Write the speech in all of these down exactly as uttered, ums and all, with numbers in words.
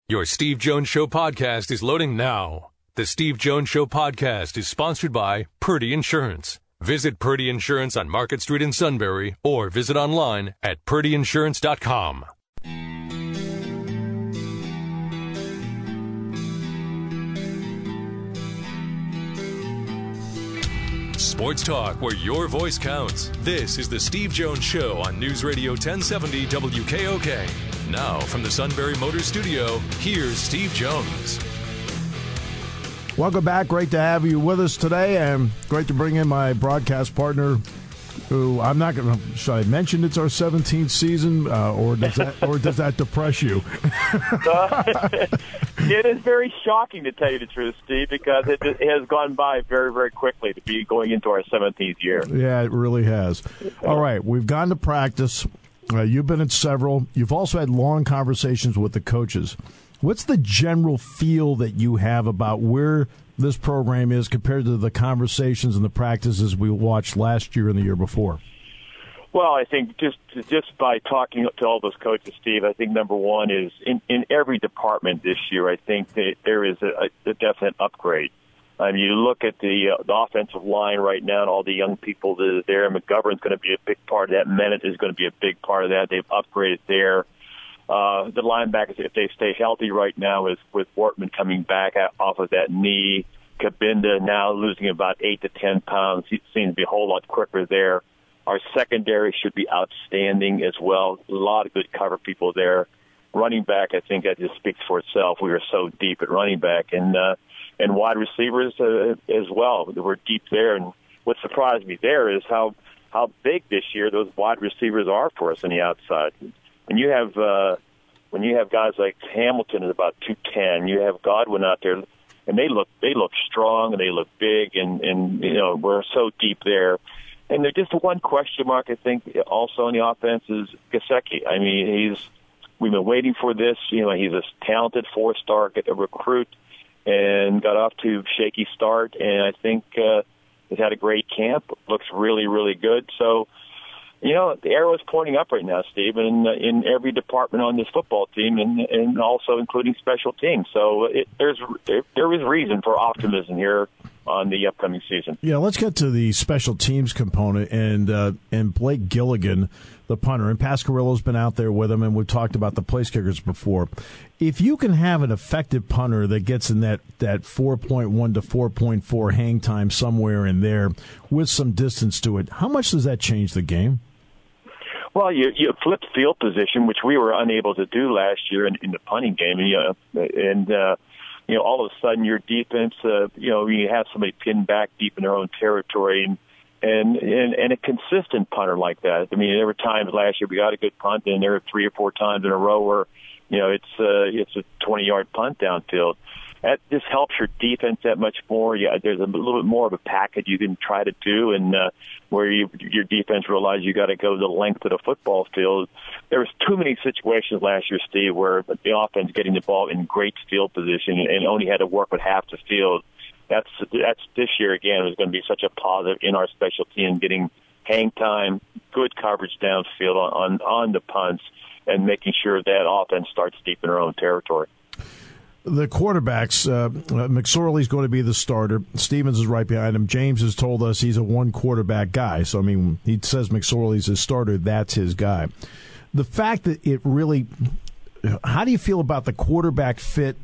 Your Steve Jones Show podcast is loading now. The Steve Jones Show podcast is sponsored by Purdy Insurance. Visit Purdy Insurance on Market Street in Sunbury or visit online at purdy insurance dot com. Sports talk where your voice counts. This is the Steve Jones Show on News Radio ten seventy W K O K. Now from the Sunbury Motors Studio, here's Steve Jones. Welcome back. Great to have you with us today, and great to bring in my broadcast partner, who I'm not going to. Should I mention it's our seventeenth season, uh, or does that or does that depress you? uh, it is very shocking, to tell you the truth, Steve, because it, it has gone by very, very quickly to be going into our seventeenth year. Yeah, it really has. All right, we've gone to practice. Uh, you've been at several. You've also had long conversations with the coaches. What's the general feel that you have about where this program is compared to the conversations and the practices we watched last year and the year before? Well, I think just just by talking to all those coaches, Steve, I think number one is in, in every department this year, I think that there is a, a definite upgrade. I mean, you look at the, uh, the offensive line right now and all the young people that are there. McGovern's going to be a big part of that. Menet is going to be a big part of that. They've upgraded there. Uh, the linebackers, if they stay healthy right now, is with Wortman coming back off of that knee. Kabinda now losing about eight to ten pounds. He seems to be a whole lot quicker there. Our secondary should be outstanding as well. A lot of good cover people there. Running back, I think that just speaks for itself. We are so deep at running back. And, uh, and wide receivers uh, as well. We're deep there. And what surprised me there is how, how big this year those wide receivers are for us on the outside. When you have uh, when you have guys like Hamilton is about two ten, you have Godwin out there, and they look they look strong and they look big, and, and you know we're so deep there. And there's just one question mark, I think, also on the offense is Gesicki. I mean, he's we've been waiting for this. You know, he's a talented four-star recruit and got off to a shaky start, and I think uh, he's had a great camp. Looks really, really good. So. You know, the arrow is pointing up right now, Steve, in, in every department on this football team, and, and also including special teams. So it, there's there, there is reason for optimism here on the upcoming season. Yeah, let's get to the special teams component, and uh, and Blake Gilligan, the punter, and Pasquariello's been out there with him, and we've talked about the place kickers before. If you can have an effective punter that gets in that, that four point one to four point four hang time somewhere in there with some distance to it, how much does that change the game? Well, you you flip field position, which we were unable to do last year in, in the punting game, and, you know, and uh, you know, all of a sudden your defense, uh, you know, you have somebody pinned back deep in their own territory, and and and, and a consistent punter like that. I mean, there were times last year we got a good punt, and there were three or four times in a row where, you know, it's uh, it's a twenty-yard punt downfield. That just helps your defense that much more. Yeah, there's a little bit more of a package you can try to do, and uh, where you, your defense realizes you got to go the length of the football field. There was too many situations last year, Steve, where the offense getting the ball in great field position and only had to work with half the field. That's that's this year again is going to be such a positive in our special team, getting hang time, good coverage downfield on on, on the punts, and making sure that offense starts deep in their own territory. The quarterbacks, uh, McSorley's going to be the starter. Stevens is right behind him. James has told us he's a one-quarterback guy. So, I mean, he says McSorley's his starter. That's his guy. The fact that it really – how do you feel about the quarterback fit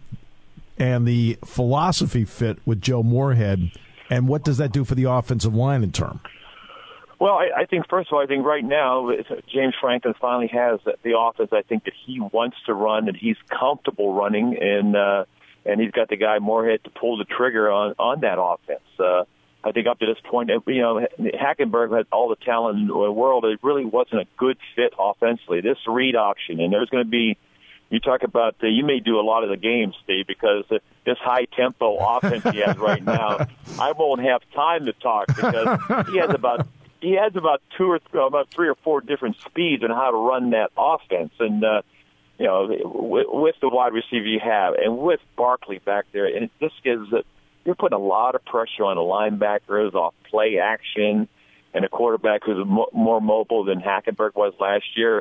and the philosophy fit with Joe Moorhead, and what does that do for the offensive line in turn? Well, I, I think, first of all, I think right now James Franklin finally has the offense I think that he wants to run and he's comfortable running, and uh, and he's got the guy Moorhead to pull the trigger on, on that offense. Uh, I think up to this point, you know, Hackenberg had all the talent in the world. It really wasn't a good fit offensively. This read option, and there's going to be, you talk about, uh, you may do a lot of the games, Steve, because uh, this high-tempo offense he has right now, I won't have time to talk because he has about – He has about two or th- about three or four different speeds on how to run that offense, and uh, you know, with, with the wide receiver you have, and with Barkley back there, and it just gives it. You're putting a lot of pressure on the linebackers off play action, and a quarterback who's mo- more mobile than Hackenberg was last year.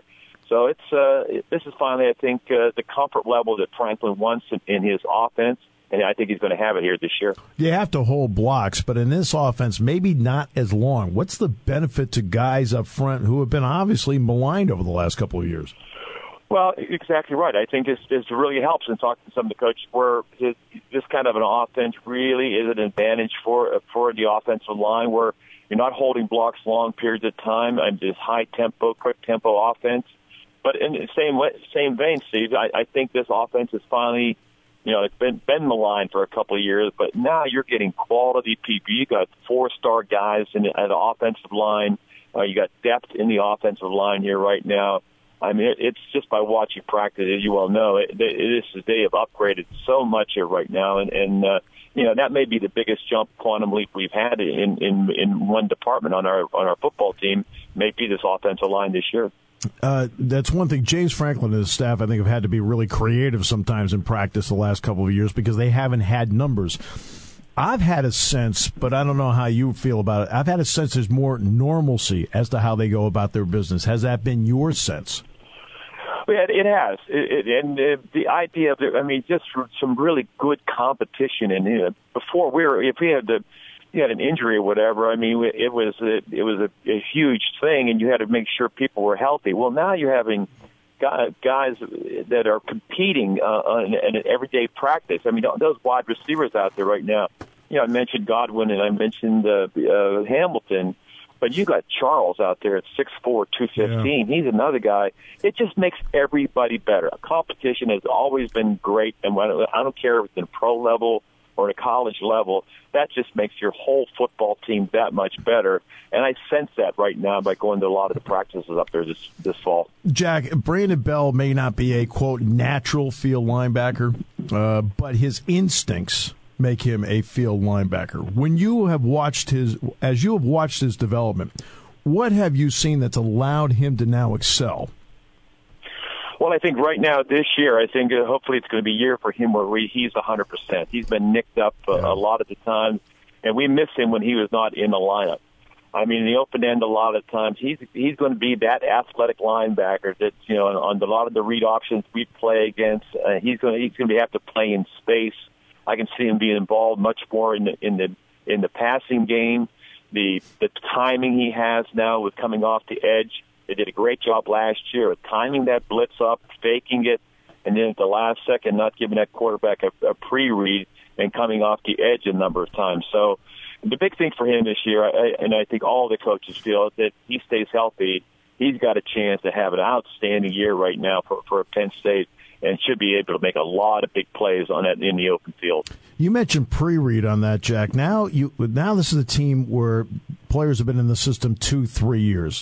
So it's uh, this is finally, I think, uh, the comfort level that Franklin wants in, in his offense, and I think he's going to have it here this year. You have to hold blocks, but in this offense, maybe not as long. What's the benefit to guys up front who have been obviously maligned over the last couple of years? Well, exactly right. I think this, this really helps in talking to some of the coaches where his, this kind of an offense really is an advantage for for the offensive line, where you're not holding blocks long periods of time and this high tempo, quick tempo offense. But in the same way, same vein, Steve, I, I think this offense is finally, you know, it's been been maligned for a couple of years, but now you're getting quality people. You got four star guys in the, at the offensive line. Uh, you got depth in the offensive line here right now. I mean, it, it's just by watching practice, as you well know, it, it is they have upgraded so much here right now, and and uh, you know that may be the biggest jump quantum leap we've had in in in one department on our on our football team. May be this offensive line this year. Uh, that's one thing. James Franklin and his staff, I think, have had to be really creative sometimes in practice the last couple of years because they haven't had numbers. I've had a sense, but I don't know how you feel about it. I've had a sense there's more normalcy as to how they go about their business. Has that been your sense? Yeah, it has, it, it, and uh, the idea of, the, I mean, just some really good competition. And you know, before we were, if we had the, you had an injury or whatever, I mean, it was a, it was a, a huge thing, and you had to make sure people were healthy. Well, now you're having guys that are competing uh, in an everyday practice. I mean, those wide receivers out there right now. You know, I mentioned Godwin and I mentioned uh, uh, Hamilton. But you got Charles out there at six four, two fifteen. Yeah. He's another guy. It just makes everybody better. Competition has always been great, and I don't care if it's in pro level or at a college level. That just makes your whole football team that much better. And I sense that right now by going to a lot of the practices up there this this fall. Jack, Brandon Bell may not be a, quote, natural field linebacker, uh, but his instincts make him a field linebacker. When you have watched his, as you have watched his development, what have you seen that's allowed him to now excel? Well, I think right now this year, I think uh, hopefully it's going to be a year for him where we, he's one hundred percent. He's been nicked up uh, yeah. a lot of the time, and we miss him when he was not in the lineup. I mean, in the open end, a lot of times he's he's going to be that athletic linebacker that, you know, on a lot of the read options we play against, uh, he's going to he's going to have to play in space. I can see him being involved much more in the in the in the passing game. The the timing he has now with coming off the edge. They did a great job last year of timing that blitz up, faking it, and then at the last second not giving that quarterback a, a pre-read and coming off the edge a number of times. So the big thing for him this year, I, and I think all the coaches feel, that he stays healthy. He's got a chance to have an outstanding year right now for, for Penn State, and should be able to make a lot of big plays on that in the open field. You mentioned pre-read on that, Jack. Now, you now this is a team where players have been in the system two, three years.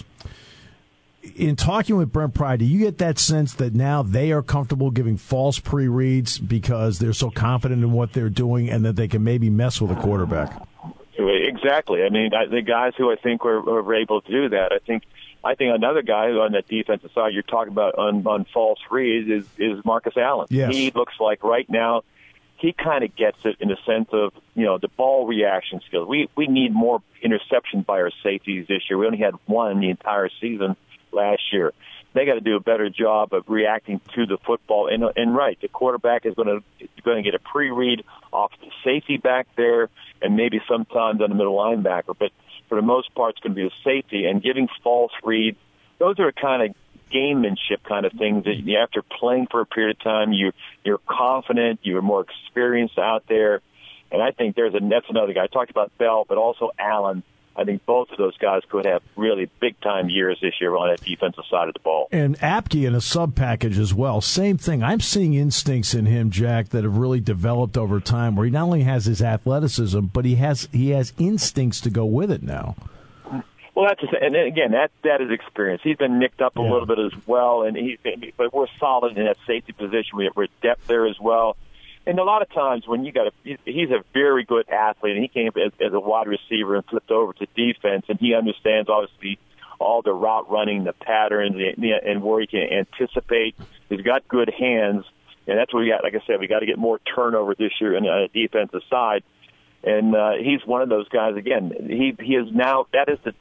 In talking with Brent Pry, do you get that sense that now they are comfortable giving false pre-reads because they're so confident in what they're doing and that they can maybe mess with a quarterback? Exactly. I mean, the guys who I think were, were able to do that, I think I think another guy on that defensive side you're talking about on, on false reads is, is Marcus Allen. Yes. He looks like right now he kind of gets it in the sense of, you know, the ball reaction skills. We we need more interceptions by our safeties this year. We only had one the entire season last year. They got to do a better job of reacting to the football. And, and right, the quarterback is going to going to get a pre-read off the safety back there, and maybe sometimes on the middle linebacker. But for the most part, it's going to be a safety. And giving false reads, those are kind of gamemanship kind of things that you, after playing for a period of time, you you're confident, you're more experienced out there. And I think there's a that's another guy. I talked about Bell, but also Allen. I think both of those guys could have really big-time years this year on that defensive side of the ball. And Apke in a sub-package as well. Same thing. I'm seeing instincts in him, Jack, that have really developed over time, where he not only has his athleticism, but he has he has instincts to go with it now. Well, that's and again that that is experience. He's been nicked up a yeah. little bit as well, and he's been, but we're solid in that safety position. We have we're depth there as well. And a lot of times when you got a, he's a very good athlete, and he came as, as a wide receiver and flipped over to defense, and he understands obviously all the route running, the patterns, and where he can anticipate. He's got good hands, and that's what we got. Like I said, we got to get more turnover this year on the defensive side, and uh, he's one of those guys. Again, he he is now that is the depth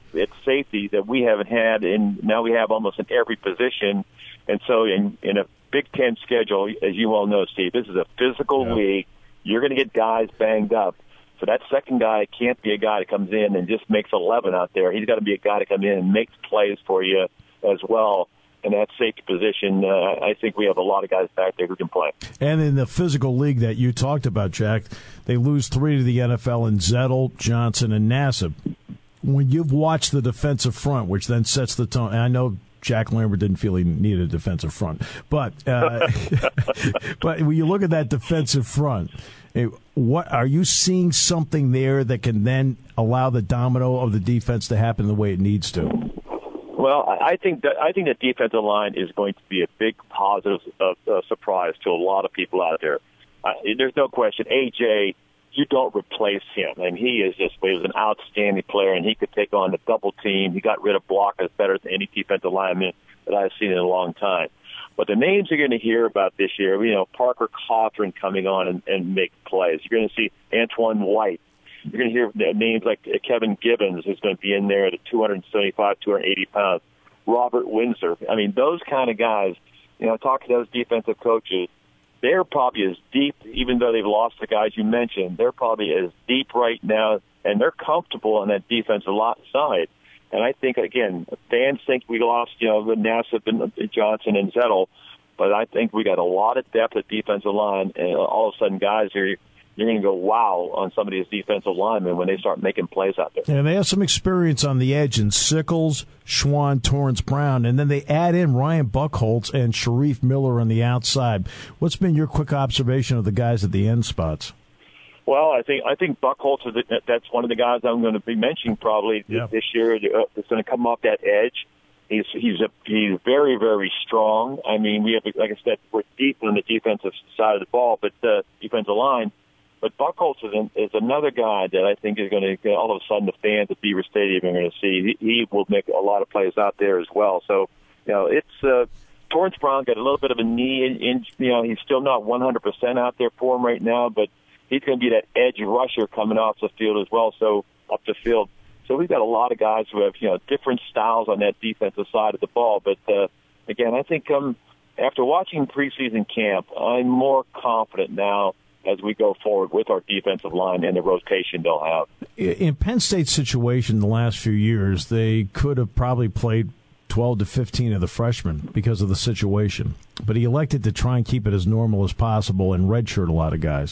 at safety that we haven't had, and now we have almost in every position. And so in, in a Big Ten schedule, as you all know, Steve, this is a physical yeah. league. You're going to get guys banged up. So that second guy can't be a guy that comes in and just makes eleven out there. He's got to be a guy to come in and makes plays for you as well. In that safety position, uh, I think we have a lot of guys back there who can play. And in the physical league that you talked about, Jack, they lose three to the N F L in Zettel, Johnson, and Nassib. When you've watched the defensive front, which then sets the tone, and I know Jack Lambert didn't feel he needed a defensive front, but uh, but when you look at that defensive front, what are you seeing something there that can then allow the domino of the defense to happen the way it needs to? Well, I think that I think the defensive line is going to be a big positive uh, uh, surprise to a lot of people out there. Uh, there's no question. A J, you don't replace him, and he is just he was an outstanding player, and he could take on the double team. He got rid of blockers better than any defensive lineman that I've seen in a long time. But the names you're going to hear about this year, you know, Parker Cothran coming on and, and make plays. You're going to see Antoine White. You're going to hear names like Kevin Gibbons, who's going to be in there at two seventy-five, two eighty pounds. Robert Windsor. I mean, those kind of guys, you know, talking to those defensive coaches, they're probably as deep, even though they've lost the guys you mentioned, they're probably as deep right now, and they're comfortable on that defensive side. And I think, again, fans think we lost, you know, Nassib and Johnson and Zettel, but I think we got a lot of depth at defensive line, and all of a sudden guys are – you're going to go wow on some of these defensive linemen when they start making plays out there. And they have some experience on the edge in Sickles, Schwann, Torrance Brown, and then they add in Ryan Buchholz and Sharif Miller on the outside. What's been your quick observation of the guys at the end spots? Well, I think I think Buchholz is that's one of the guys I'm going to be mentioning probably yep. this year. It's going to come off that edge. He's he's a, he's very very strong. I mean, we have like I said, we're deep on the defensive side of the ball, but the defensive line. But Buchholz is, an, is another guy that I think is going to, all of a sudden, the fans at Beaver Stadium are going to see. He, he will make a lot of plays out there as well. So, you know, it's uh, Torrance Brown got a little bit of a knee. In, in, you know, he's still not one hundred percent out there for him right now, but he's going to be that edge rusher coming off the field as well, so up the field. So we've got a lot of guys who have, you know, different styles on that defensive side of the ball. But, uh, again, I think um, after watching preseason camp, I'm more confident now as we go forward with our defensive line and the rotation they'll have. In Penn State's situation the last few years, they could have probably played twelve to fifteen of the freshmen because of the situation. But he elected to try and keep it as normal as possible and redshirt a lot of guys.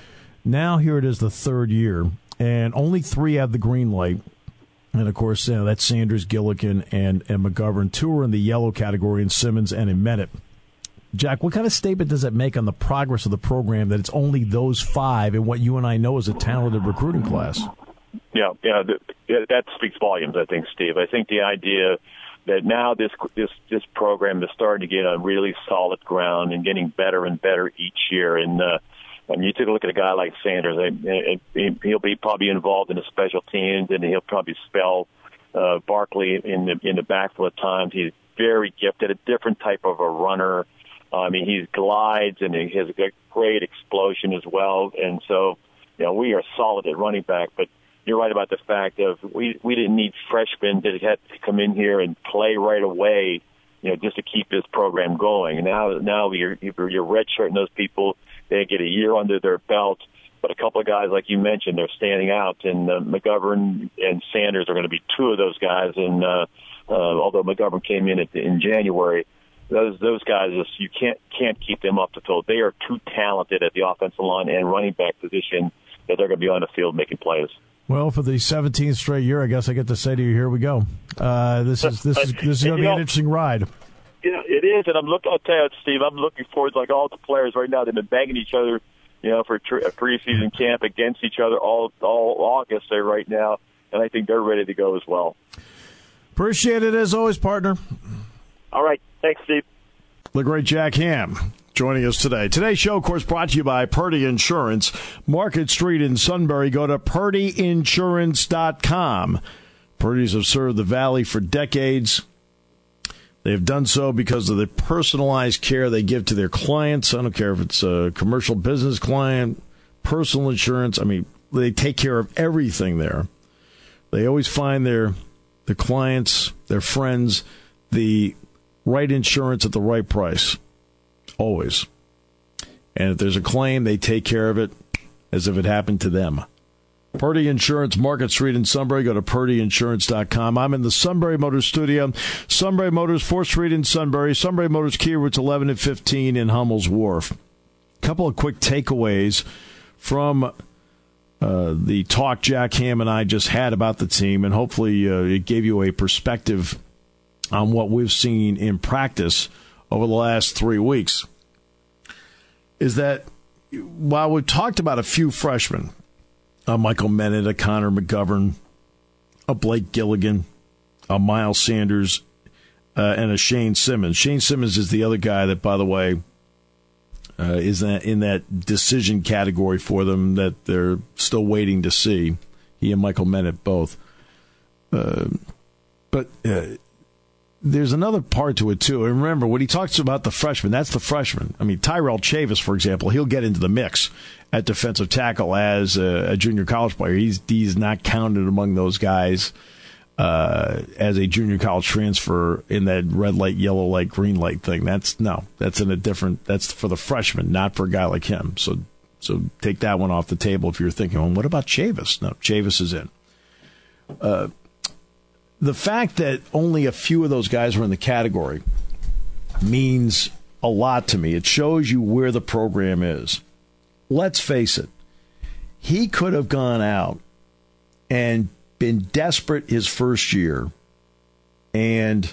Now here it is the third year, and only three have the green light. And, of course, you know, that's Sanders, Gillikin, and, and McGovern. Two are in the yellow category, and Simmons and Emmetit. Jack, what kind of statement does that make on the progress of the program that it's only those five in what you and I know is a talented recruiting class? Yeah, yeah, that speaks volumes, I think, Steve. I think the idea that now this this this program is starting to get on really solid ground and getting better and better each year. And uh, I mean, you take a look at a guy like Sanders. He'll be probably involved in the special teams, and he'll probably spell uh, Barkley in the in the backfield at times. He's very gifted, a different type of a runner. I mean, he glides, and he has a great explosion as well. And so, you know, we are solid at running back. But you're right about the fact of we we didn't need freshmen that had to come in here and play right away, you know, just to keep this program going. And now, now you're, you're redshirting those people. They get a year under their belt. But a couple of guys, like you mentioned, they're standing out. And uh, McGovern and Sanders are going to be two of those guys. And uh, uh, although McGovern came in at the, in January, Those those guys, just, you can't can't keep them up the field. They are too talented at the offensive line and running back position that they're going to be on the field making plays. Well, for the seventeenth straight year, I guess I get to say to you, here we go. Uh, this is this is this is going to be know, an interesting ride. Yeah, it is, and I'm looking. I'll tell you, Steve, I'm looking forward to like all the players right now. They've been banging each other, you know, for a preseason camp against each other all all August there right now, and I think they're ready to go as well. Appreciate it as always, partner. All right. Thanks, Steve. The great Jack Ham joining us today. Today's show, of course, brought to you by Purdy Insurance. Market Street in Sunbury. Go to purdy insurance dot com. Purdy's have served the Valley for decades. They have done so because of the personalized care they give to their clients. I don't care if it's a commercial business client, personal insurance. I mean, they take care of everything there. They always find their the clients, their friends, the right insurance at the right price. Always. And if there's a claim, they take care of it as if it happened to them. Purdy Insurance, Market Street in Sunbury. Go to purdy insurance dot com. I'm in the Sunbury Motors studio. Sunbury Motors, fourth Street in Sunbury. Sunbury Motors, Kia routes eleven and fifteen in Hummel's Wharf. A couple of quick takeaways from uh, the talk Jack Ham and I just had about the team, and hopefully uh, it gave you a perspective on what we've seen in practice over the last three weeks. Is that while we've talked about a few freshmen, a Michael Menet, a Connor McGovern, a Blake Gilligan, a Miles Sanders, uh, and a Shane Simmons. Shane Simmons is the other guy that, by the way, uh, is that in that decision category for them that they're still waiting to see. He and Michael Menet both. Uh, but uh, there's another part to it, too. And remember, when he talks about the freshmen, that's the freshman. I mean, Tyrell Chavis, for example, he'll get into the mix at defensive tackle as a, a junior college player. He's, he's not counted among those guys uh, as a junior college transfer in that red light, yellow light, green light thing. That's no, that's in a different, that's for the freshman, not for a guy like him. So, so take that one off the table if you're thinking, well, what about Chavis? No, Chavis is in. Uh, the fact that only a few of those guys were in the category means a lot to me. It shows you where the program is. Let's face it, he could have gone out and been desperate his first year and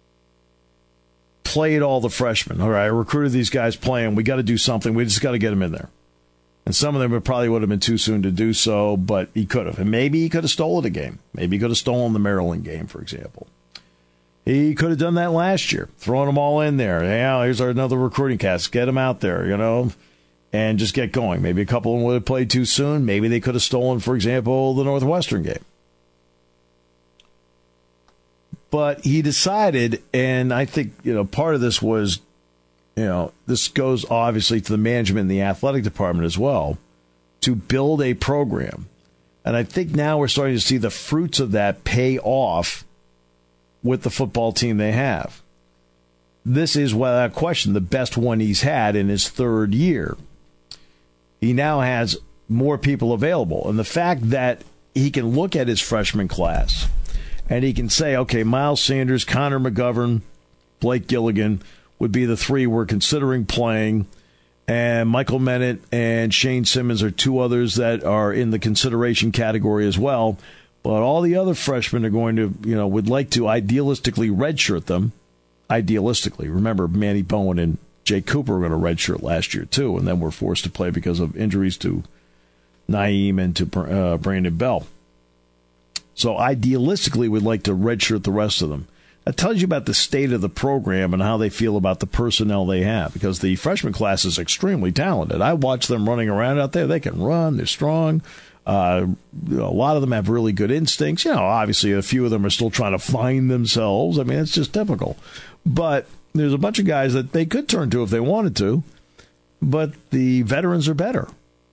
played all the freshmen. All right, I recruited these guys playing. We got to do something. We just got to get them in there. And some of them probably would have been too soon to do so, but he could have. And maybe he could have stolen a game. Maybe he could have stolen the Maryland game, for example. He could have done that last year, throwing them all in there. Yeah, here's our another recruiting cast. Get them out there, you know, and just get going. Maybe a couple of them would have played too soon. Maybe they could have stolen, for example, the Northwestern game. But he decided, and I think, you know, part of this was, you know, this goes obviously to the management and the athletic department as well, to build a program. And I think now we're starting to see the fruits of that pay off with the football team they have. This is, without question, the best one he's had in his third year. He now has more people available. And the fact that he can look at his freshman class and he can say, okay, Miles Sanders, Connor McGovern, Blake Gilligan would be the three we're considering playing, and Michael Menet and Shane Simmons are two others that are in the consideration category as well. But all the other freshmen are going to, you know, would like to idealistically redshirt them. Idealistically. Remember, Manny Bowen and Jay Cooper were going to redshirt last year, too, and then were forced to play because of injuries to Naeem and to uh, Brandon Bell. So idealistically, we'd like to redshirt the rest of them. That tells you about the state of the program and how they feel about the personnel they have, because the freshman class is extremely talented. I watch them running around out there. They can run. They're strong. Uh, a lot of them have really good instincts. You know, obviously, a few of them are still trying to find themselves. I mean, it's just typical. But there's a bunch of guys that they could turn to if they wanted to, but the veterans are better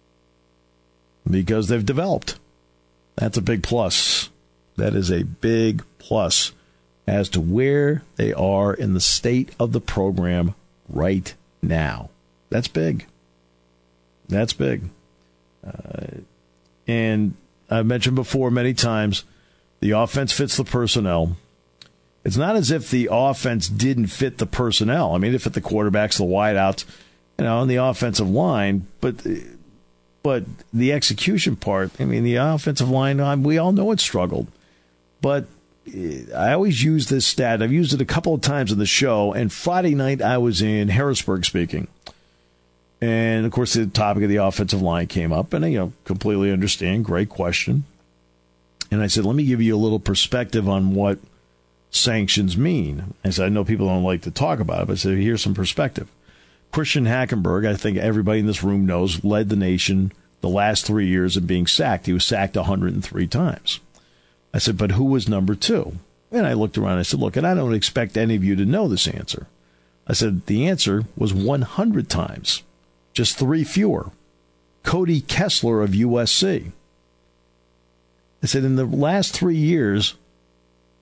because they've developed. That's a big plus. That is a big plus as to where they are in the state of the program right now. That's big. That's big. Uh, and I've mentioned before many times, the offense fits the personnel. It's not as if the offense didn't fit the personnel. I mean, it fit the quarterbacks, the wideouts, you know, and the offensive line. But but the execution part, I mean, the offensive line, we all know it struggled. But I always use this stat. I've used it a couple of times in the show. And Friday night, I was in Harrisburg speaking. And, of course, the topic of the offensive line came up. And I, you know, completely understand. Great question. And I said, let me give you a little perspective on what sanctions mean. I said, I know people don't like to talk about it, but I said, here's some perspective. Christian Hackenberg, I think everybody in this room knows, led the nation the last three years of being sacked. He was sacked one hundred three times. I said, but who was number two? And I looked around and I said, look, and I don't expect any of you to know this answer. I said, the answer was one hundred times, just three fewer. Cody Kessler of U S C. I said, in the last three years,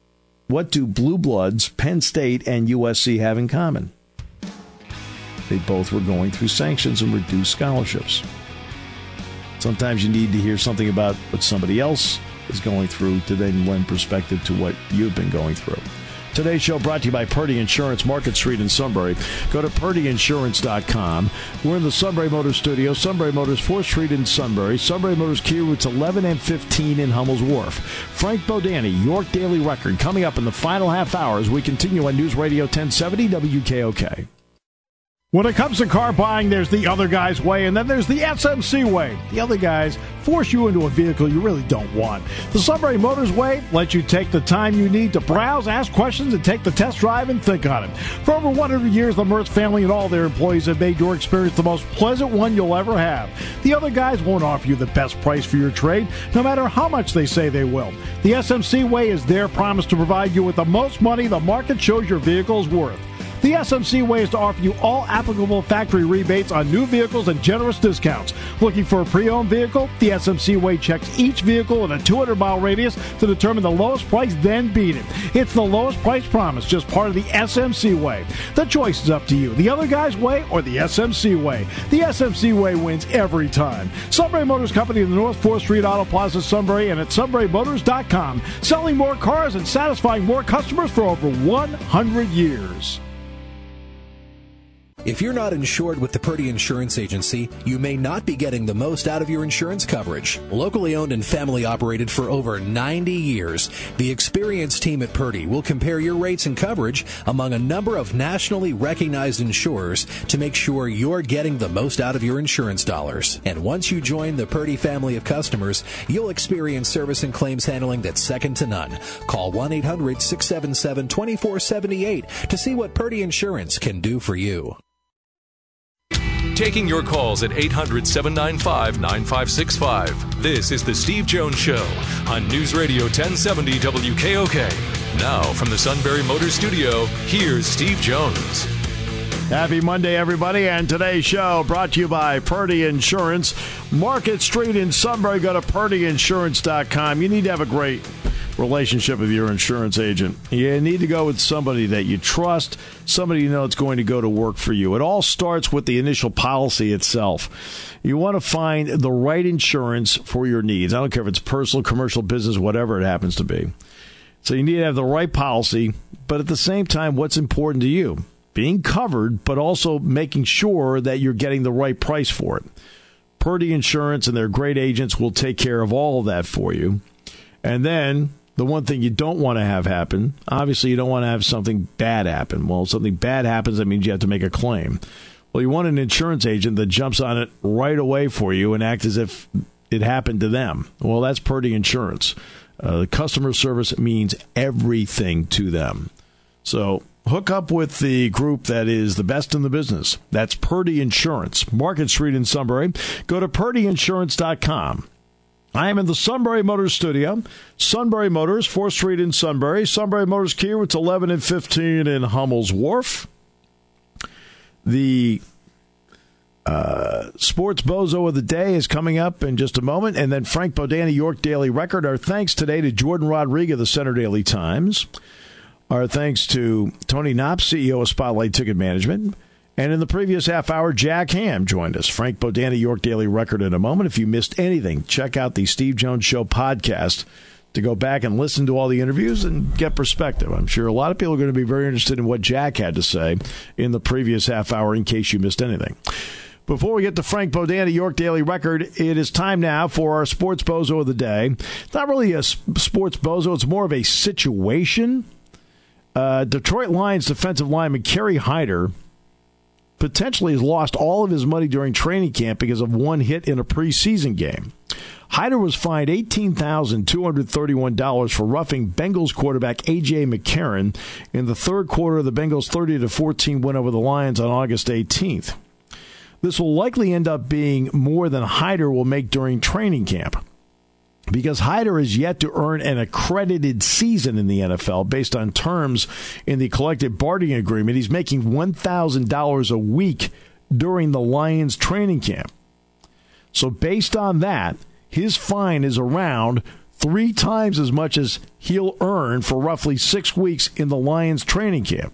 what do Blue Bloods, Penn State, and U S C have in common? They both were going through sanctions and reduced scholarships. Sometimes you need to hear something about what somebody else is going through to then lend perspective to what you've been going through. Today's show brought to you by Purdy Insurance, Market Street in Sunbury. Go to purdy insurance dot com. We're in the Sunbury Motors studio. Sunbury Motors, fourth Street in Sunbury. Sunbury Motors Kia routes eleven and fifteen in Hummel's Wharf. Frank Bodani, York Daily Record, coming up in the final half hour as we continue on News Radio ten seventy W K O K. When it comes to car buying, there's the other guy's way, and then there's the S M C way. The other guys force you into a vehicle you really don't want. The Sunbury Motors way lets you take the time you need to browse, ask questions, and take the test drive and think on it. For over one hundred years, the Mertz family and all their employees have made your experience the most pleasant one you'll ever have. The other guys won't offer you the best price for your trade, no matter how much they say they will. The S M C way is their promise to provide you with the most money the market shows your vehicle is worth. The S M C way is to offer you all applicable factory rebates on new vehicles and generous discounts. Looking for a pre-owned vehicle? The S M C way checks each vehicle in a two hundred mile radius to determine the lowest price, then beat it. It's the lowest price promise, just part of the S M C way. The choice is up to you. The other guy's way or the S M C way. The S M C way wins every time. Sunbury Motors Company in the North fourth Street Auto Plaza, Sunbury, and at sunbury motors dot com. Selling more cars and satisfying more customers for over one hundred years. If you're not insured with the Purdy Insurance Agency, you may not be getting the most out of your insurance coverage. Locally owned and family operated for over ninety years, the experienced team at Purdy will compare your rates and coverage among a number of nationally recognized insurers to make sure you're getting the most out of your insurance dollars. And once you join the Purdy family of customers, you'll experience service and claims handling that's second to none. Call one eight hundred six seven seven two four seven eight to see what Purdy Insurance can do for you. Taking your calls at eight hundred seven nine five nine five six five. This is The Steve Jones Show on News Radio ten seventy W K O K. Now from the Sunbury Motors Studio, here's Steve Jones. Happy Monday, everybody, and today's show brought to you by Purdy Insurance. Market Street in Sunbury. Go to purdy insurance dot com. You need to have a great relationship with your insurance agent. You need to go with somebody that you trust, somebody you know is going to go to work for you. It all starts with the initial policy itself. You want to find the right insurance for your needs. I don't care if it's personal, commercial, business, whatever it happens to be. So you need to have the right policy, but at the same time, what's important to you? Being covered, but also making sure that you're getting the right price for it. Purdy Insurance and their great agents will take care of all of that for you. And then the one thing you don't want to have happen, obviously you don't want to have something bad happen. Well, if something bad happens, that means you have to make a claim. Well, you want an insurance agent that jumps on it right away for you and act as if it happened to them. Well, that's Purdy Insurance. Uh, the customer service means everything to them. So hook up with the group that is the best in the business. That's Purdy Insurance, Market Street in Sunbury. Go to purdy insurance dot com. I am in the Sunbury Motors studio. Sunbury Motors, fourth Street in Sunbury. Sunbury Motors Kia, it's eleven and fifteen in Hummel's Wharf. The uh, Sports Bozo of the Day is coming up in just a moment. And then Frank Bodani, York Daily Record. Our thanks today to Jordan Rodriguez, the Center Daily Times. Our thanks to Tony Knopp, C E O of Spotlight Ticket Management. And in the previous half hour, Jack Ham joined us. Frank Bodani, York Daily Record in a moment. If you missed anything, check out the Steve Jones Show podcast to go back and listen to all the interviews and get perspective. I'm sure a lot of people are going to be very interested in what Jack had to say in the previous half hour in case you missed anything. Before we get to Frank Bodani, York Daily Record, it is time now for our Sports Bozo of the Day. It's not really a sports bozo. It's more of a situation. Uh, Detroit Lions defensive lineman Kerry Hyder potentially has lost all of his money during training camp because of one hit in a preseason game. Hyder was fined eighteen thousand two hundred thirty-one dollars for roughing Bengals quarterback A J. McCarron in the third quarter of the Bengals' thirty to fourteen win over the Lions on August eighteenth. This will likely end up being more than Hyder will make during training camp, because Hyder is yet to earn an accredited season in the N F L based on terms in the collective bargaining agreement. He's making one thousand dollars a week during the Lions training camp. So based on that, his fine is around three times as much as he'll earn for roughly six weeks in the Lions training camp.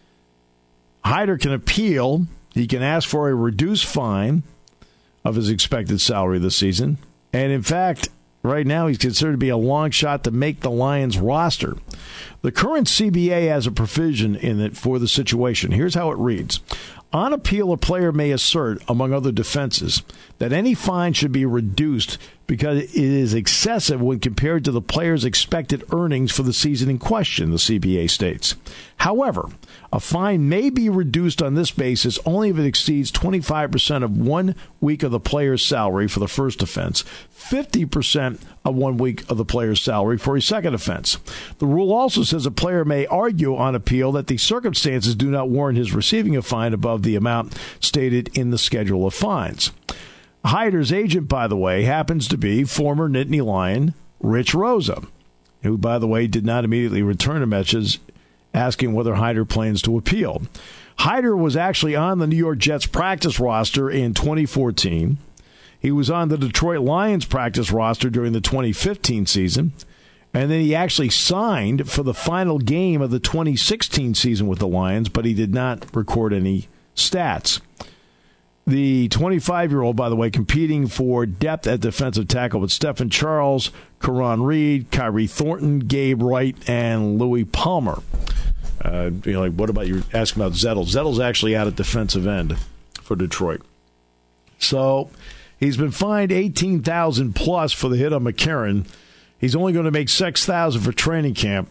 Hyder can appeal. He can ask for a reduced fine of his expected salary this season. And in fact, right now he's considered to be a long shot to make the Lions roster. The current C B A has a provision in it for the situation. Here's how it reads. On appeal, a player may assert, among other defenses, that any fine should be reduced because it is excessive when compared to the player's expected earnings for the season in question, the C B A states. However, a fine may be reduced on this basis only if it exceeds twenty-five percent of one week of the player's salary for the first offense, fifty percent of one week of the player's salary for a second offense. The rule also says a player may argue on appeal that the circumstances do not warrant his receiving a fine above the amount stated in the schedule of fines. Hyder's agent, by the way, happens to be former Nittany Lion Rich Rosa, who, by the way, did not immediately return a message asking whether Hyder plans to appeal. Hyder was actually on the New York Jets practice roster in twenty fourteen. He was on the Detroit Lions practice roster during the twenty fifteen season. And then he actually signed for the final game of the twenty sixteen season with the Lions, but he did not record any stats. The twenty-five-year-old, by the way, competing for depth at defensive tackle with Stephen Charles, Karan Reed, Kyrie Thornton, Gabe Wright, and Louis Palmer. Uh, you know, like, what about you asking about Zettel? Zettel's actually out at defensive end for Detroit. So he's been fined eighteen thousand dollars plus for the hit on McCarron. He's only going to make six thousand dollars for training camp.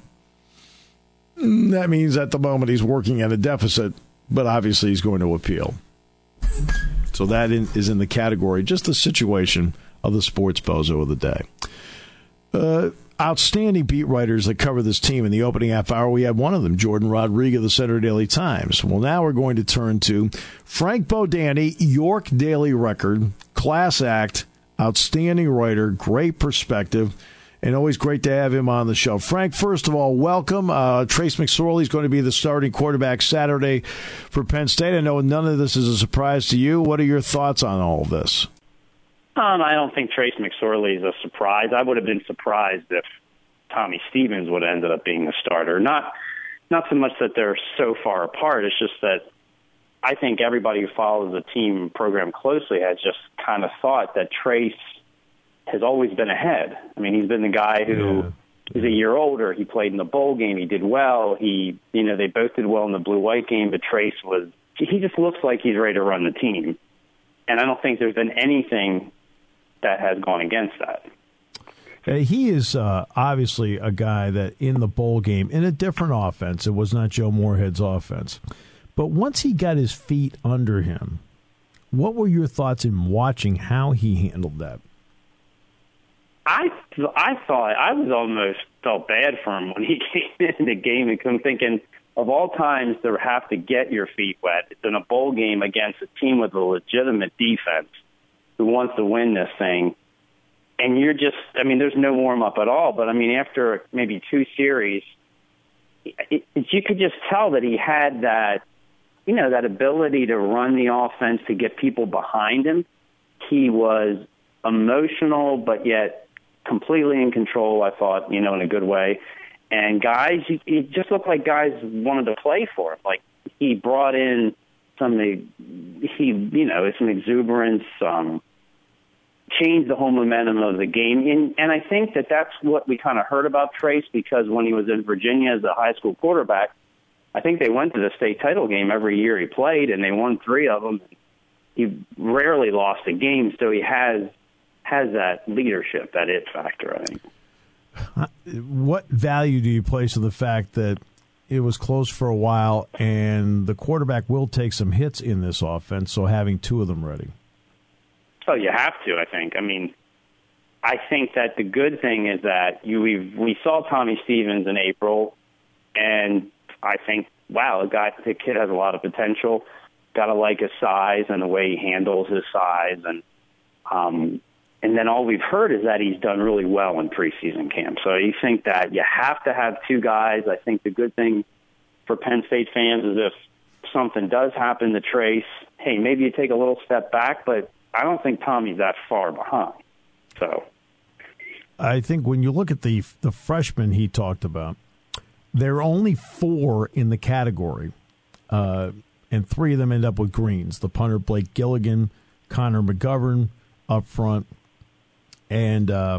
That means at the moment he's working at a deficit, but obviously he's going to appeal. So that in, is in the category, just the situation of the sports bozo of the day. Uh, outstanding beat writers that cover this team in the opening half hour. We had one of them, Jordan Rodriguez of the Centre Daily Times. Well, now we're going to turn to Frank Bodani, York Daily Record, class act, outstanding writer, great perspective, and always great to have him on the show. Frank, first of all, welcome. Uh, Trace McSorley is going to be the starting quarterback Saturday for Penn State. I know none of this is a surprise to you. What are your thoughts on all of this? Um, I don't think Trace McSorley is a surprise. I would have been surprised if Tommy Stevens would have ended up being the starter. Not, not so much that they're so far apart. It's just that I think everybody who follows the team program closely has just kind of thought that Trace has always been ahead. I mean, he's been the guy who yeah. is a year older. He played in the bowl game. He did well. He, you know, they both did well in the blue-white game, but Trace was, he just looks like he's ready to run the team. And I don't think there's been anything that has gone against that. Uh, he is uh, obviously a guy that in the bowl game, in a different offense, it was not Joe Moorhead's offense. But once he got his feet under him, what were your thoughts in watching how he handled that? I I thought I was almost felt bad for him when he came in the game, and I'm thinking of all times to have to get your feet wet. It's in a bowl game against a team with a legitimate defense who wants to win this thing, and you're just I mean, there's no warm up at all. But I mean, after maybe two series, it, it, you could just tell that he had that you know that ability to run the offense, to get people behind him. He was emotional, but yet completely in control, I thought, you know, in a good way. And guys, he just looked like guys wanted to play for him. Like, he brought in some, he, you know, some exuberance, um, changed the whole momentum of the game. And, and I think that that's what we kind of heard about Trace, because when he was in Virginia as a high school quarterback, I think they went to the state title game every year he played, and they won three of them. He rarely lost a game, so he has has that leadership, that it factor, I think. What value do you place on the fact that it was close for a while and the quarterback will take some hits in this offense, so having two of them ready? Oh, you have to, I think. I mean, I think that the good thing is that you we we saw Tommy Stevens in April, and I think, wow, a guy, the kid has a lot of potential. Got to like his size and the way he handles his size, and um, and then all we've heard is that he's done really well in preseason camp. So you think that you have to have two guys. I think the good thing for Penn State fans is if something does happen to Trace, hey, maybe you take a little step back, but I don't think Tommy's that far behind. So I think when you look at the the freshmen he talked about, there are only four in the category, uh, and three of them end up with greens. The punter Blake Gilligan, Connor McGovern up front, and uh,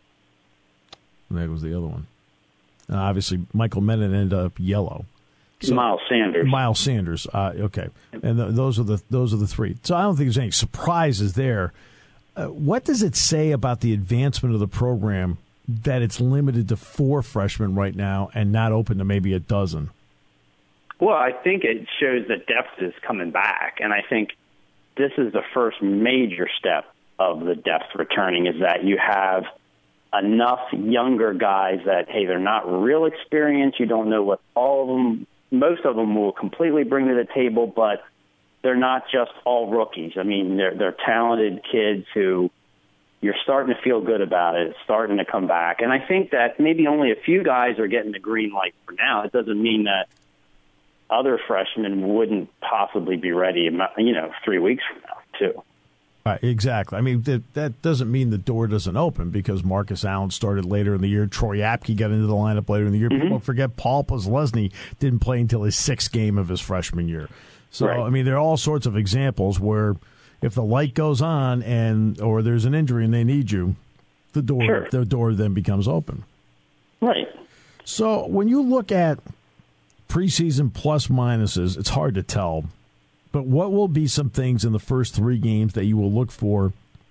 that was the other one. Uh, obviously, Michael Menon ended up yellow. So, Miles Sanders. Miles Sanders. Uh, okay, and th- those are the those are the three. So I don't think there's any surprises there. Uh, what does it say about the advancement of the program that it's limited to four freshmen right now and not open to maybe a dozen? Well, I think it shows that depth is coming back, and I think this is the first major step of the depth returning, is that you have enough younger guys that, hey, they're not real experienced. You don't know what all of them, most of them will completely bring to the table, but they're not just all rookies. I mean, they're they're talented kids who you're starting to feel good about it. It's starting to come back. And I think that maybe only a few guys are getting the green light for now. It doesn't mean that other freshmen wouldn't possibly be ready, you know, three weeks from now, too. Right, exactly. I mean, that, that doesn't mean the door doesn't open, because Marcus Allen started later in the year. Troy Apke got into the lineup later in the year. Mm-hmm. People forget Paul Posluszny didn't play until his sixth game of his freshman year. So, right. I mean, there are all sorts of examples where if the light goes on and or there's an injury and they need you, the door sure. the door then becomes open. Right. So when you look at preseason plus minuses, it's hard to tell. But what will be some things in the first three games that you will look for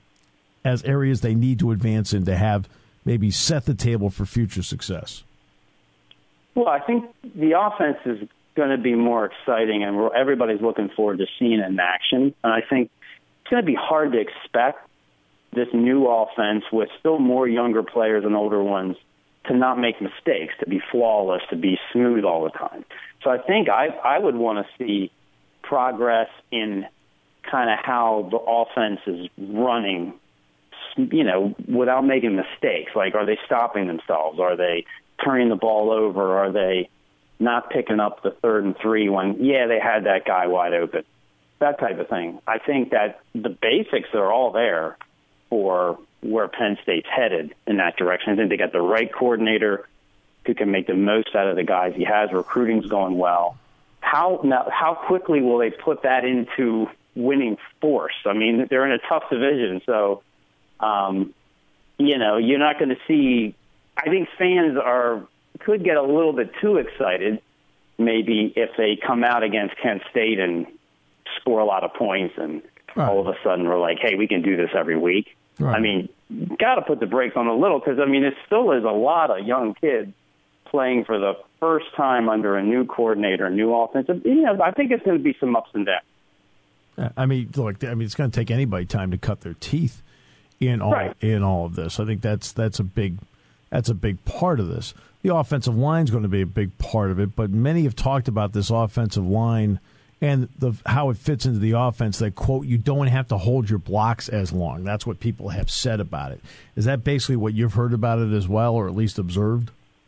as areas they need to advance in to have maybe set the table for future success? Well, I think the offense is going to be more exciting, and everybody's looking forward to seeing it in action. And I think it's going to be hard to expect this new offense with still more younger players and older ones to not make mistakes, to be flawless, to be smooth all the time. So I think I, I would want to see progress in kind of how the offense is running, you know, without making mistakes. Like, are they stopping themselves? Are they turning the ball over? Are they not picking up the third and three when, yeah, they had that guy wide open? That type of thing. I think that the basics are all there for where Penn State's headed in that direction. I think they got the right coordinator who can make the most out of the guys he has. Recruiting's going well. How now, how quickly will they put that into winning force? I mean, they're in a tough division, so, um, you know, you're not going to see – I think fans are could get a little bit too excited maybe if they come out against Kent State and score a lot of points and right. all of a sudden we're like, hey, we can do this every week. Right. I mean, got to put the brakes on a little because, I mean, it still is a lot of young kids playing for the first time under a new coordinator, a new offense. You know, I think it's going to be some ups and downs. I mean, look, I mean, it's going to take anybody time to cut their teeth in all right. in all of this. I think that's that's a big that's a big part of this. The offensive line is going to be a big part of it, but many have talked about this offensive line and the how it fits into the offense. That, quote, you don't have to hold your blocks as long. That's what people have said about it. Is that basically what you've heard about it as well, or at least observed?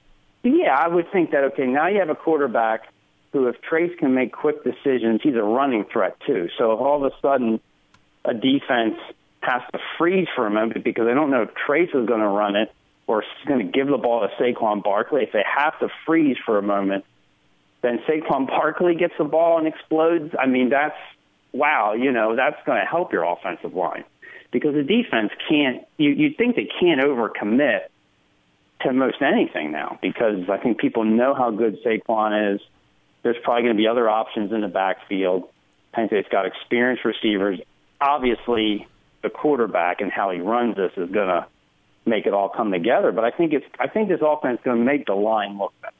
Yeah, I would think that, okay, now you have a quarterback who, if Trace can make quick decisions, he's a running threat too. So if all of a sudden a defense has to freeze for a moment because they don't know if Trace is going to run it or is going to give the ball to Saquon Barkley, if they have to freeze for a moment, then Saquon Barkley gets the ball and explodes. I mean, that's, wow, you know, that's going to help your offensive line because the defense can't, you, you'd think they can't overcommit to most anything now because I think people know how good Saquon is. There's probably going to be other options in the backfield. Penn State's got experienced receivers. Obviously, the quarterback and how he runs this is going to make it all come together. But I think it's I think this offense is going to make the line look better.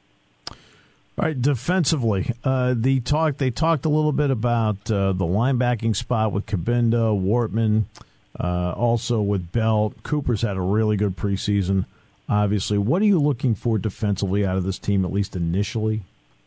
All right, defensively, uh, the talk they talked a little bit about uh, the linebacking spot with Kabinda, Wortman, uh, also with Bell. Cooper's had a really good preseason. Obviously, what are you looking for defensively out of this team, at least initially?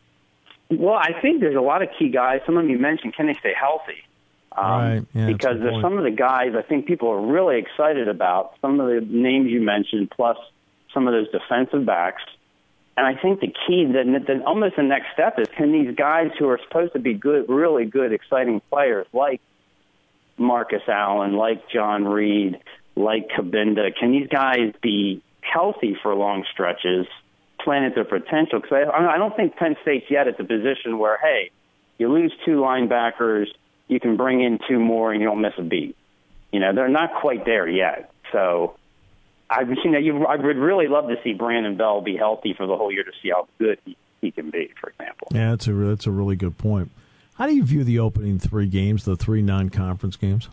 Well, I think there's a lot of key guys. Some of you mentioned, can they stay healthy? Um, right. Yeah, because there's some of the guys I think people are really excited about, some of the names you mentioned, plus some of those defensive backs. And I think the key, the, the, almost the next step is, can these guys who are supposed to be good, really good, exciting players like Marcus Allen, like John Reed, like Kabinda, can these guys be healthy for long stretches, playing at their potential. Because I, I don't think Penn State's yet at the position where, hey, you lose two linebackers, you can bring in two more and you don't miss a beat. You know, they're not quite there yet. So I, you know, you, I would really love to see Brandon Bell be healthy for the whole year to see how good he, he can be, for example. Yeah, that's a, that's a really good point. How do you view the opening three games, the three non-conference games?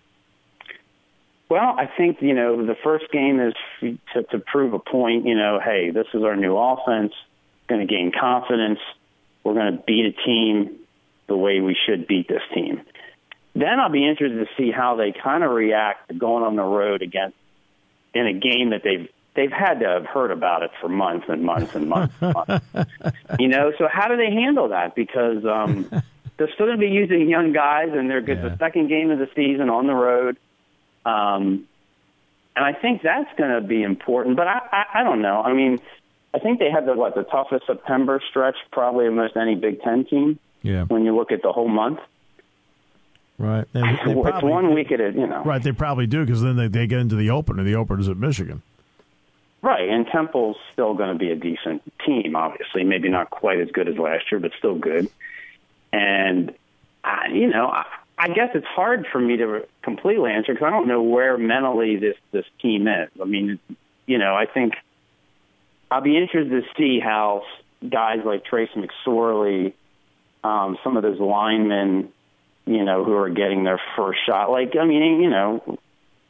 Well, I think, you know, the first game is to, to prove a point, you know, hey, this is our new offense, going to gain confidence, we're going to beat a team the way we should beat this team. Then I'll be interested to see how they kind of react to going on the road against in a game that they've they've had to have heard about it for months and months and months and months. You know, so how do they handle that? Because um, they're still going to be using young guys, and they're good. Yeah. The second game of the season on the road. Um, and I think that's going to be important. But I, I, I don't know. I mean, I think they have the, what, the toughest September stretch probably of most any Big Ten team. Yeah. When you look at the whole month. Right. They, they it's probably, one week at a, you know. Right, they probably do, because then they, they get into the opener. The opener's at Michigan. Right, and Temple's still going to be a decent team, obviously. Maybe not quite as good as last year, but still good. And, I, you know, I, I guess it's hard for me to completely answer because I don't know where mentally this, this team is. I mean, you know, I think I'll be interested to see how guys like Trace McSorley, um, some of those linemen, you know, who are getting their first shot. Like, I mean, you know,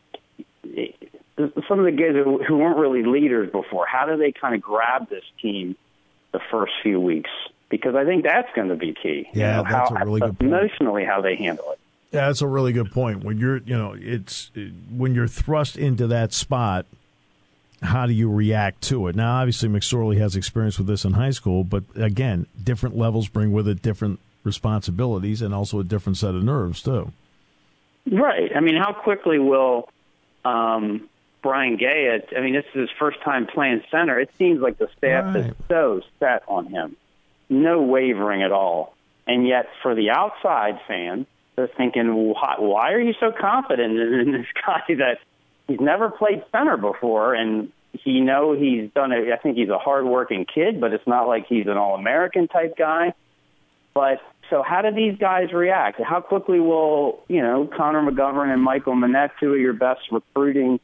some of the guys who, who weren't really leaders before, how do they kind of grab this team the first few weeks? Because I think that's going to be key. Yeah, you know, that's how, a really good point. Emotionally, how they handle it. Yeah, that's a really good point. When you're, you know, it's when you're thrust into that spot, how do you react to it? Now, obviously, McSorley has experience with this in high school, but again, different levels bring with it different responsibilities and also a different set of nerves too. Right. I mean, how quickly will um, Brian Gay? I mean, this is his first time playing center. It seems like the staff right. is so set on him, no wavering at all. And yet, for the outside fan, they're thinking, why, why are you so confident in this guy that he's never played center before? And you know he's done it. I think he's a hardworking kid, but it's not like he's an All-American type guy. But so how do these guys react? How quickly will, you know, Connor McGovern and Michael Manette, two of your best recruiting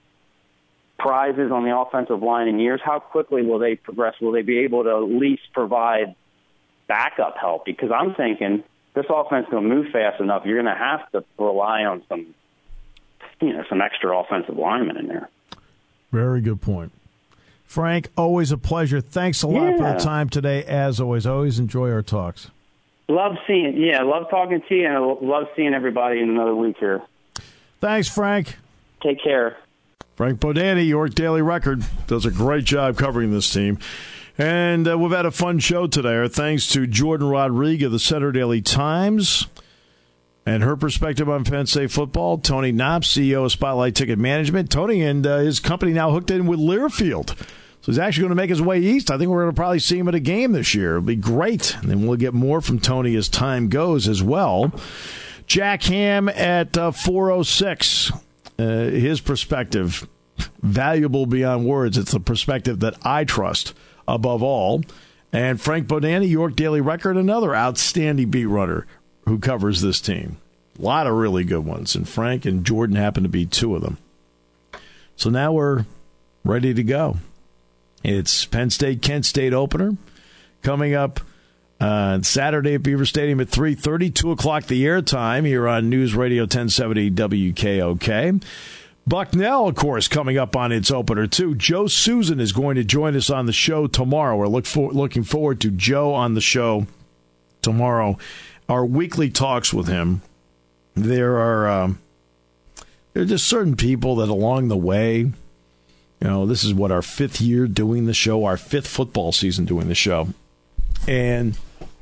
prizes on the offensive line in years, how quickly will they progress? Will they be able to at least provide backup help? Because I'm thinking this offense is going to move fast enough. You're going to have to rely on some, you know, some extra offensive linemen in there. Very good point. Frank, always a pleasure. Thanks a lot yeah. for the time today. As always, I always enjoy our talks. Love seeing, yeah, love talking to you, and I love seeing everybody in another week here. Thanks, Frank. Take care. Frank Bodani, York Daily Record, does a great job covering this team. And uh, we've had a fun show today. Our thanks to Jordan Rodriguez of the Center Daily Times and her perspective on Penn State football. Tony Knopp, C E O of Spotlight Ticket Management. Tony and uh, his company now hooked in with Learfield. So he's actually going to make his way east. I think we're going to probably see him at a game this year. It'll be great. And then we'll get more from Tony as time goes as well. Jack Ham at uh, four oh six. Uh, his perspective, valuable beyond words. It's the perspective that I trust above all. And Frank Bodani, York Daily Record, another outstanding beat runner who covers this team. A lot of really good ones. And Frank and Jordan happen to be two of them. So now we're ready to go. It's Penn State, Kent State opener coming up on Saturday at Beaver Stadium at three thirty, two o'clock the airtime here on News Radio ten seventy W K O K. Bucknell, of course, coming up on its opener, too. Joe Susan is going to join us on the show tomorrow. We're look for, looking forward to Joe on the show tomorrow. Our weekly talks with him. There are, um, there are just certain people that along the way, you know, this is what, our fifth year doing the show, our fifth football season doing the show. And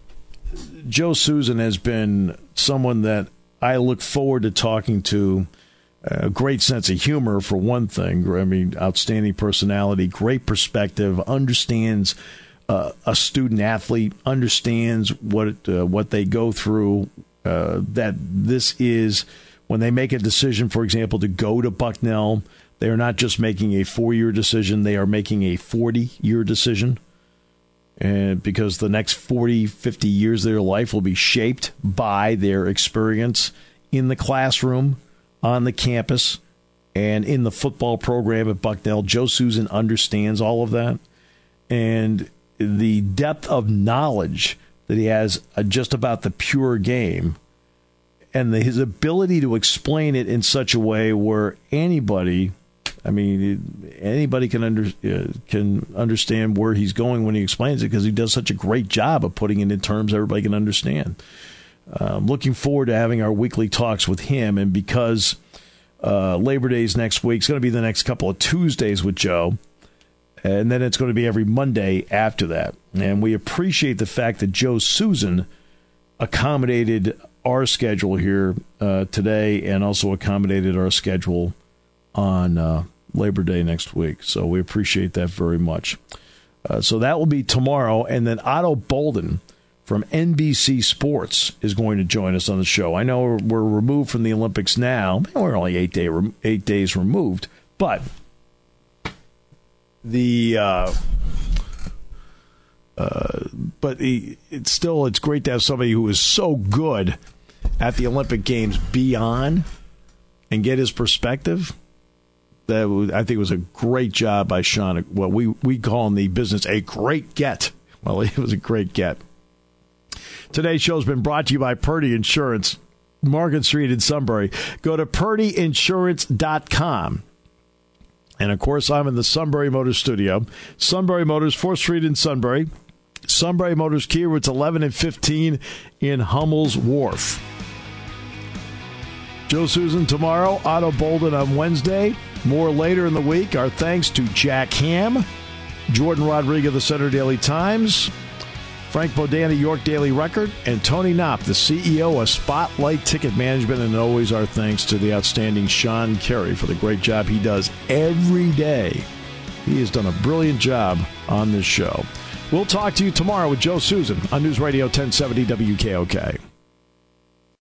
Joe Susan has been someone that I look forward to talking to. A great sense of humor, for one thing. I mean, outstanding personality, great perspective, understands uh, a student athlete, understands what uh, what they go through, uh, that this is, when they make a decision, for example, to go to Bucknell, They are not just making a four-year decision. They are making a forty-year decision. And because the next forty, fifty years of their life will be shaped by their experience in the classroom, on the campus, and in the football program at Bucknell. Joe Susan understands all of that. And the depth of knowledge that he has just about the pure game and the, his ability to explain it in such a way where anybody... I mean, anybody can under, uh, can understand where he's going when he explains it because he does such a great job of putting it in terms everybody can understand. Uh, I'm looking forward to having our weekly talks with him, and because uh, Labor Day is next week, it's going to be the next couple of Tuesdays with Joe, and then it's going to be every Monday after that. And we appreciate the fact that Joe Susan accommodated our schedule here uh, today and also accommodated our schedule on uh, Labor Day next week. So we appreciate that very much. Uh, so that will be tomorrow. And then Otto Bolden from N B C Sports is going to join us on the show. I know we're, we're removed from the Olympics now. We're only eight, day, eight days removed. But the... Uh, uh, but he, it's still, it's great to have somebody who is so good at the Olympic Games be on and get his perspective. That was, I think it was a great job by Sean. What we, we call in the business a great get. Well, it was a great get. Today's show has been brought to you by Purdy Insurance, Market Street in Sunbury. Go to purdy insurance dot com. And, of course, I'm in the Sunbury Motors studio. Sunbury Motors, fourth Street in Sunbury. Sunbury Motors Kia, routes eleven and fifteen in Hummel's Wharf. Joe Susan tomorrow, Otto Bolden on Wednesday. More later in the week. Our thanks to Jack Ham, Jordan Rodriguez of the Center Daily Times, Frank Bodani, York Daily Record, and Tony Knopp, the C E O of Spotlight Ticket Management. And always our thanks to the outstanding Sean Carey for the great job he does every day. He has done a brilliant job on this show. We'll talk to you tomorrow with Joe Susan on News Radio ten seventy W K O K.